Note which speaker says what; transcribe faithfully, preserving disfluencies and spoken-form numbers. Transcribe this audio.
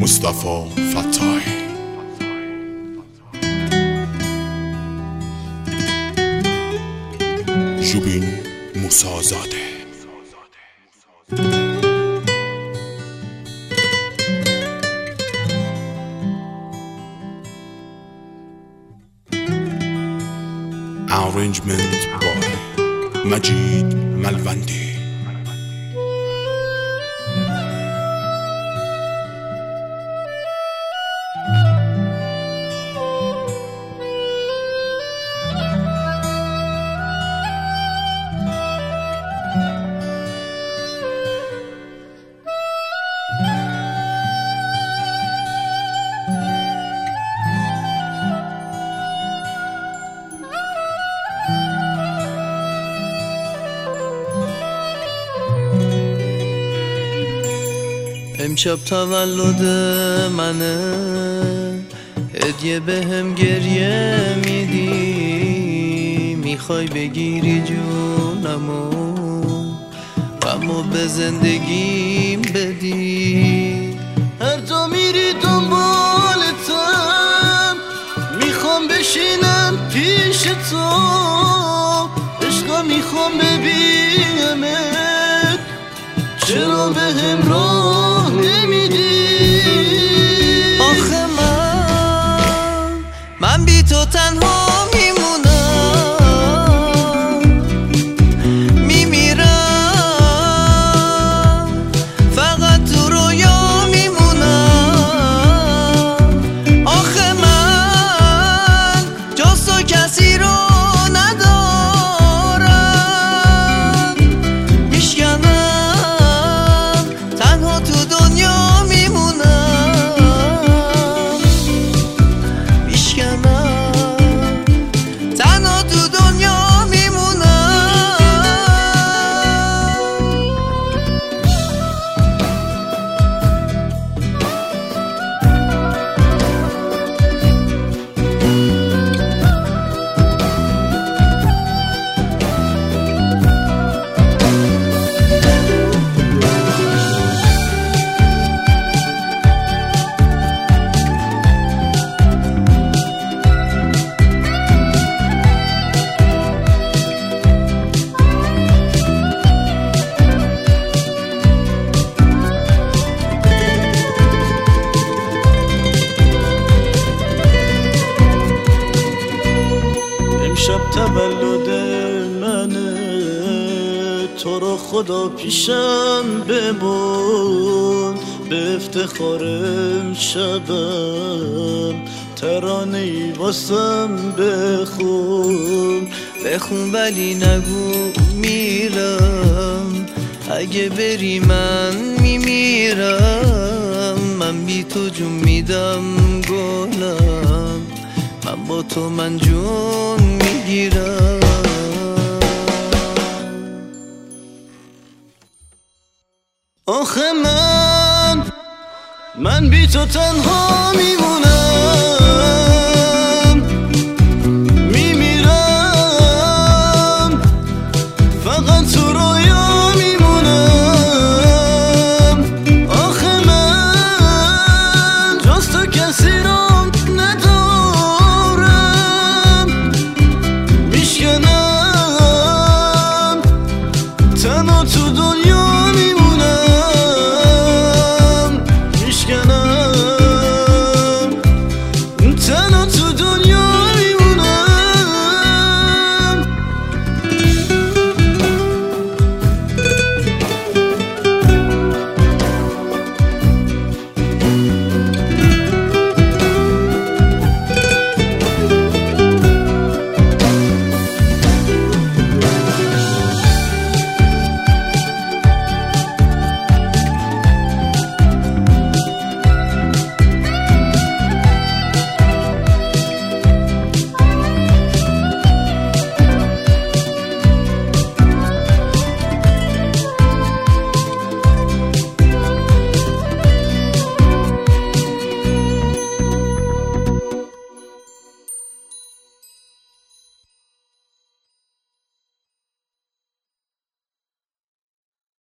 Speaker 1: مصطفی فتاحی. جوبین موسیزاده. Arrangement by Majid Malvandi.
Speaker 2: امشب تولد منه، هدیه بهم گریه میدی، میخوای بگیری جونمو غمو به زندگیم بدی. هر جا میری دنبالتم، میخوام بشینم پیش تو، عشقا میخوام ببینمت، چرا بهم راه نمیدی؟ آخه من من بی تو تنها میمونم، میمیرم فقط تو رویا میمونم. آخه من جز تو کسی رو ندارم، میشکنم تنها تو دنیا میمونم، میشکنم تنها تو دنیا میمونم.
Speaker 3: امشب تولد منه، تو رو خدا پیشم بمون، به افتخار امشبم ترانه‌ای واسم بخون.
Speaker 2: بخون ولی نگو میرم، اگه بری من میمیرم. من بی تو جون میدم گلم، من با تو من جون میگیرم.
Speaker 3: آخه من من بی تو تنها میمونم، میمیرم فقط تو رویا میمونم. آخه من جز تو کسی رو ندارم، میشکنم تنها تو دنیا